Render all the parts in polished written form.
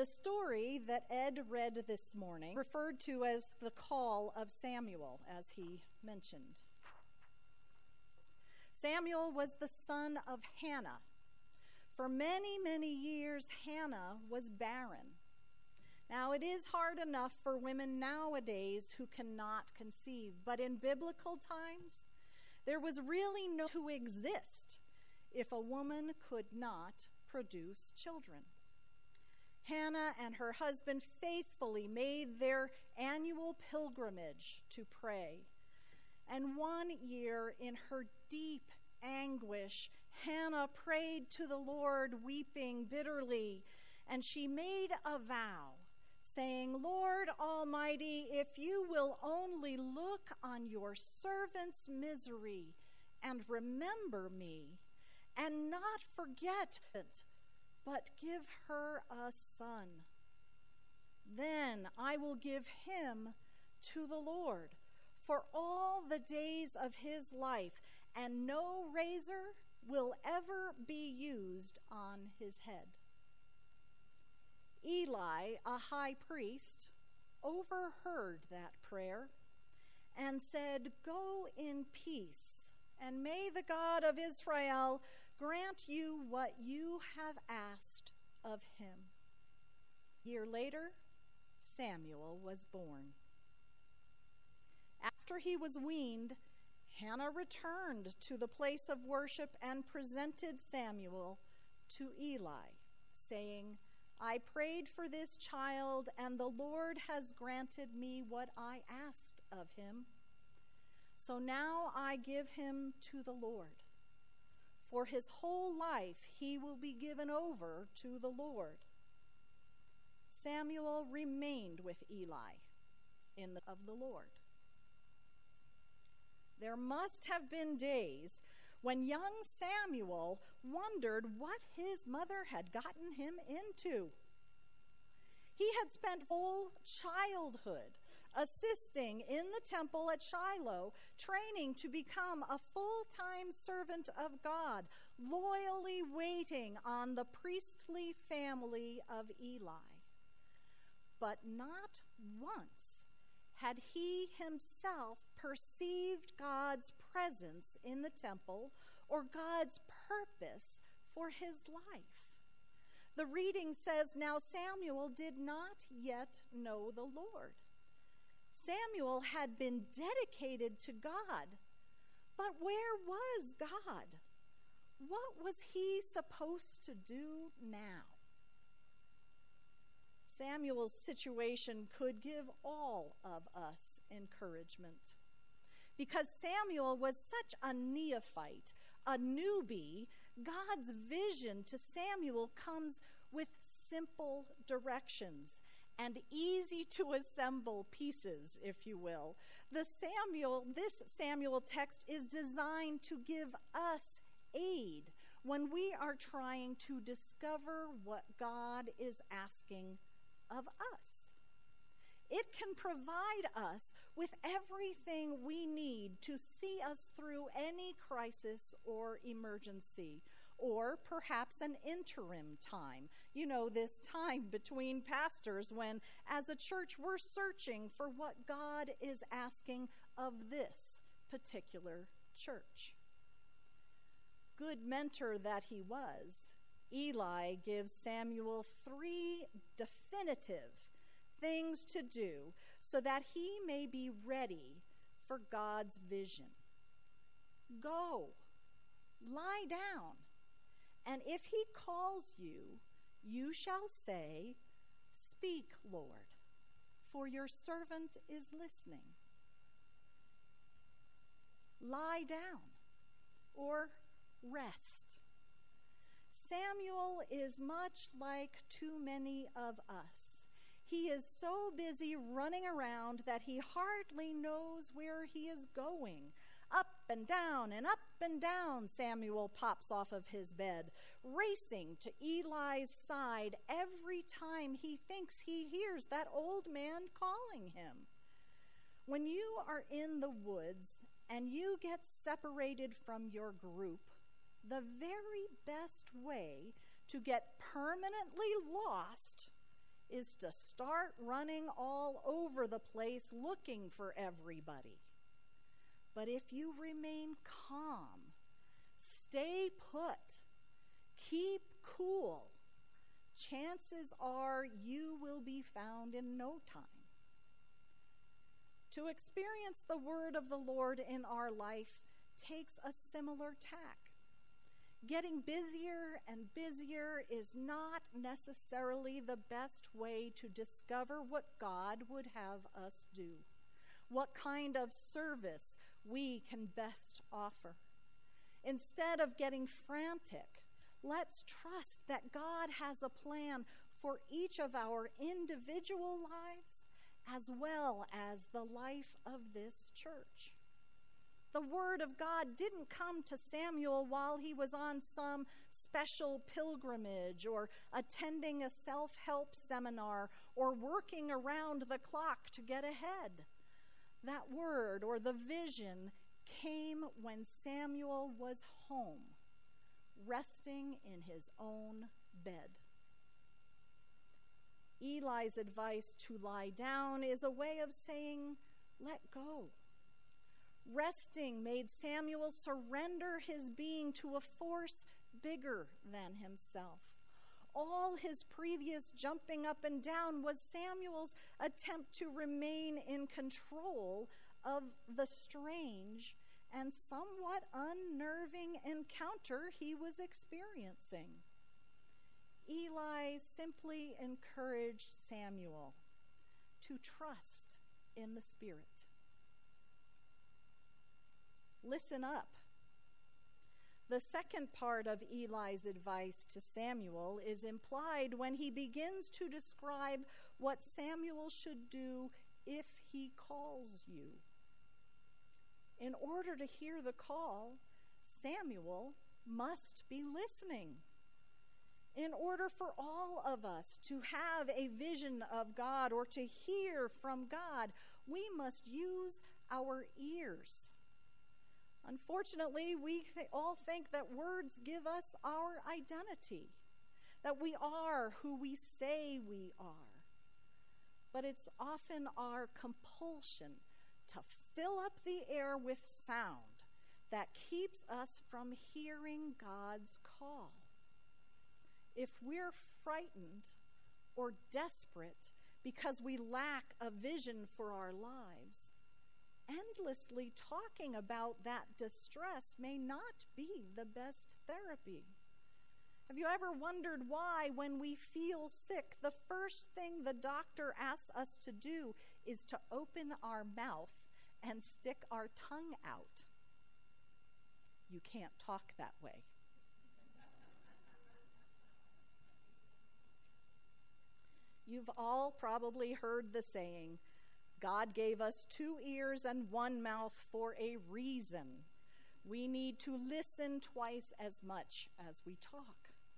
The story that Ed read this morning referred to as the call of Samuel, as he mentioned. Samuel was the son of Hannah. For many, many years, Hannah was barren. Now, it is hard enough for women nowadays who cannot conceive, but in biblical times, there was really no to exist if a woman could not produce children. Hannah and her husband faithfully made their annual pilgrimage to pray. And one year, in her deep anguish, Hannah prayed to the Lord, weeping bitterly, and she made a vow, saying, "Lord Almighty, if you will only look on your servant's misery and remember me, and not forget it, but give her a son, then I will give him to the Lord for all the days of his life, and no razor will ever be used on his head." Eli, a high priest, overheard that prayer and said, "Go in peace, and may the God of Israel grant you what you have asked of him." A year later, Samuel was born. After he was weaned, Hannah returned to the place of worship and presented Samuel to Eli, saying, "I prayed for this child, and the Lord has granted me what I asked of him. So now I give him to the Lord. For his whole life he will be given over to the Lord." Samuel remained with Eli of the Lord. There must have been days when young Samuel wondered what his mother had gotten him into. He had spent full childhood assisting in the temple at Shiloh, training to become a full-time servant of God, loyally waiting on the priestly family of Eli. But not once had he himself perceived God's presence in the temple or God's purpose for his life. The reading says, "Now Samuel did not yet know the Lord." Samuel had been dedicated to God, but where was God? What was he supposed to do now? Samuel's situation could give all of us encouragement. Because Samuel was such a neophyte, a newbie, God's vision to Samuel comes with simple directions and easy to assemble pieces, if you will. This Samuel text is designed to give us aid when we are trying to discover what God is asking of us. It can provide us with everything we need to see us through any crisis or emergency, or perhaps an interim time. You know, this time between pastors when, as a church, we're searching for what God is asking of this particular church. Good mentor that he was, Eli gives Samuel 3 definitive things to do so that he may be ready for God's vision. Go, lie down, and if he calls you, you shall say, "Speak, Lord, for your servant is listening." Lie down or rest. Samuel is much like too many of us. He is so busy running around that he hardly knows where he is going. Up and down, Samuel pops off of his bed, racing to Eli's side every time he thinks he hears that old man calling him. When you are in the woods and you get separated from your group, the very best way to get permanently lost is to start running all over the place looking for everybody. But if you remain calm, stay put, keep cool, chances are you will be found in no time. To experience the word of the Lord in our life takes a similar tack. Getting busier and busier is not necessarily the best way to discover what God would have us do, what kind of service we can best offer. Instead of getting frantic, let's trust that God has a plan for each of our individual lives as well as the life of this church. The word of God didn't come to Samuel while he was on some special pilgrimage or attending a self-help seminar or working around the clock to get ahead. That word or the vision came when Samuel was home, resting in his own bed. Eli's advice to lie down is a way of saying, let go. Resting made Samuel surrender his being to a force bigger than himself. All his previous jumping up and down was Samuel's attempt to remain in control of the strange and somewhat unnerving encounter he was experiencing. Eli simply encouraged Samuel to trust in the Spirit. Listen up. The second part of Eli's advice to Samuel is implied when he begins to describe what Samuel should do if he calls you. In order to hear the call, Samuel must be listening. In order for all of us to have a vision of God or to hear from God, we must use our ears. Unfortunately, we all think that words give us our identity, that we are who we say we are. But it's often our compulsion to fill up the air with sound that keeps us from hearing God's call. If we're frightened or desperate because we lack a vision for our lives, endlessly talking about that distress may not be the best therapy. Have you ever wondered why, when we feel sick, the first thing the doctor asks us to do is to open our mouth and stick our tongue out? You can't talk that way. You've all probably heard the saying, God gave us 2 ears and 1 mouth for a reason. We need to listen twice as much as we talk.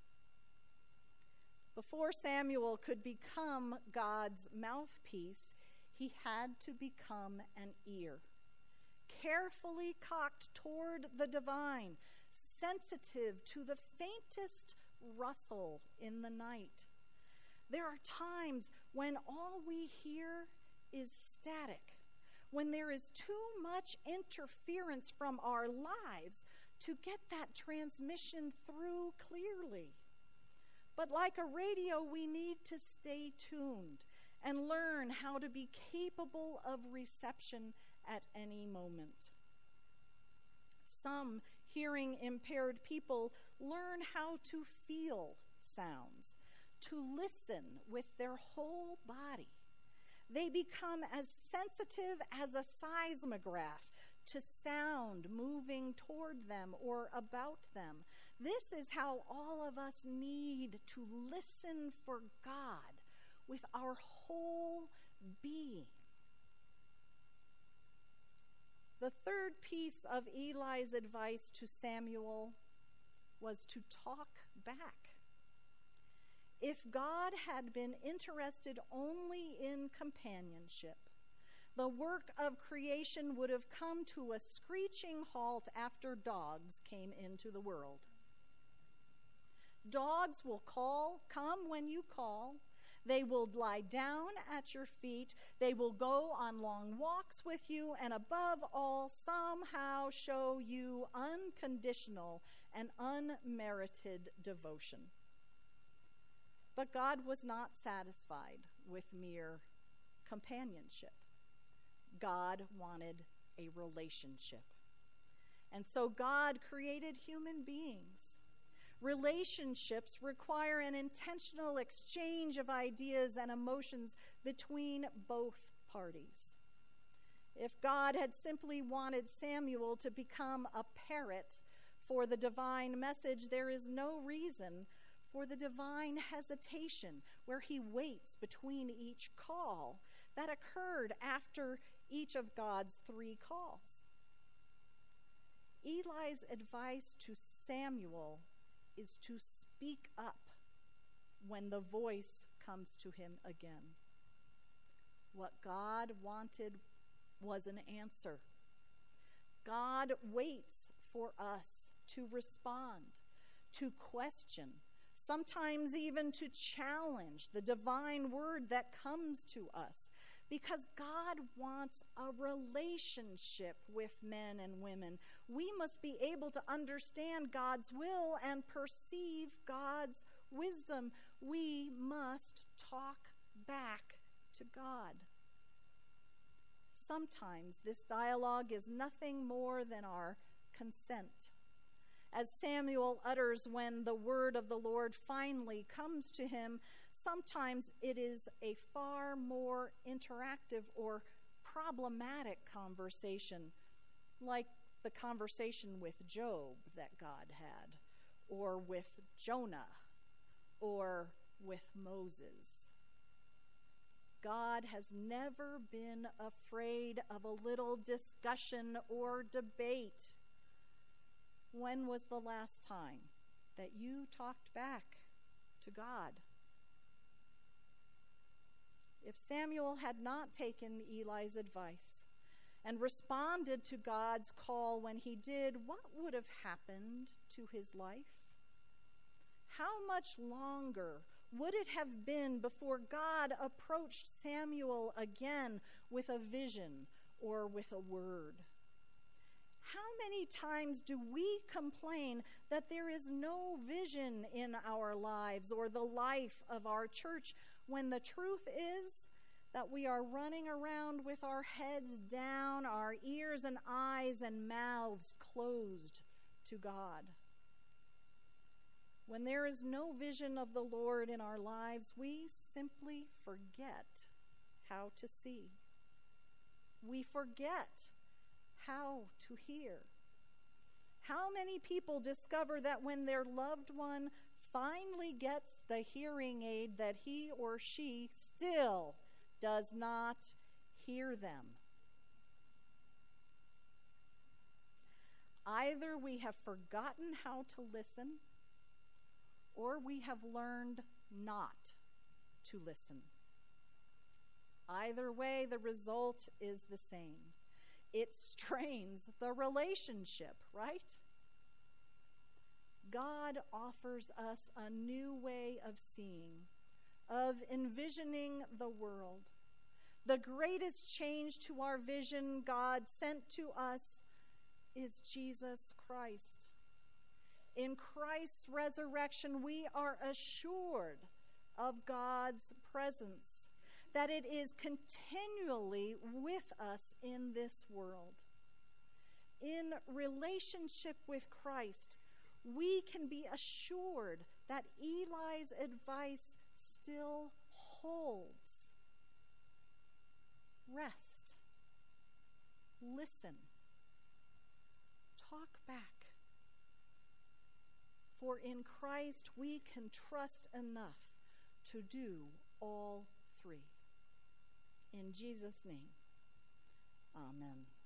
Before Samuel could become God's mouthpiece, he had to become an ear, carefully cocked toward the divine, sensitive to the faintest rustle in the night. There are times when all we hear is static, when there is too much interference from our lives to get that transmission through clearly. But like a radio, we need to stay tuned and learn how to be capable of reception at any moment. Some hearing impaired people learn how to feel sounds, to listen with their whole body. They become as sensitive as a seismograph to sound moving toward them or about them. This is how all of us need to listen for God with our whole being. The third piece of Eli's advice to Samuel was to talk back. If God had been interested only in companionship, the work of creation would have come to a screeching halt after dogs came into the world. Dogs will come when you call. They will lie down at your feet. They will go on long walks with you, and above all, somehow show you unconditional and unmerited devotion. But God was not satisfied with mere companionship. God wanted a relationship. And so God created human beings. Relationships require an intentional exchange of ideas and emotions between both parties. If God had simply wanted Samuel to become a parrot for the divine message, there is no reason for the divine hesitation where he waits between each call that occurred after each of God's 3 calls. Eli's advice to Samuel is to speak up when the voice comes to him again. What God wanted was an answer. God waits for us to respond, to question, sometimes even to challenge the divine word that comes to us, because God wants a relationship with men and women. We must be able to understand God's will and perceive God's wisdom. We must talk back to God. Sometimes this dialogue is nothing more than our consent. As Samuel utters when the word of the Lord finally comes to him, sometimes it is a far more interactive or problematic conversation, like the conversation with Job that God had, or with Jonah, or with Moses. God has never been afraid of a little discussion or debate. When was the last time that you talked back to God? If Samuel had not taken Eli's advice and responded to God's call when he did, what would have happened to his life? How much longer would it have been before God approached Samuel again with a vision or with a word? How many times do we complain that there is no vision in our lives or the life of our church, when the truth is that we are running around with our heads down, our ears and eyes and mouths closed to God? When there is no vision of the Lord in our lives, we simply forget how to see. We forget how to hear. How many people discover that when their loved one finally gets the hearing aid that he or she still does not hear them? Either we have forgotten how to listen, or we have learned not to listen. Either way, the result is the same. It strains the relationship, right? God offers us a new way of seeing, of envisioning the world. The greatest change to our vision God sent to us is Jesus Christ. In Christ's resurrection, we are assured of God's presence, that it is continually with us in this world. In relationship with Christ, we can be assured that Eli's advice still holds. Rest. Listen. Talk back. For in Christ we can trust enough to do all 3. In Jesus' name, amen.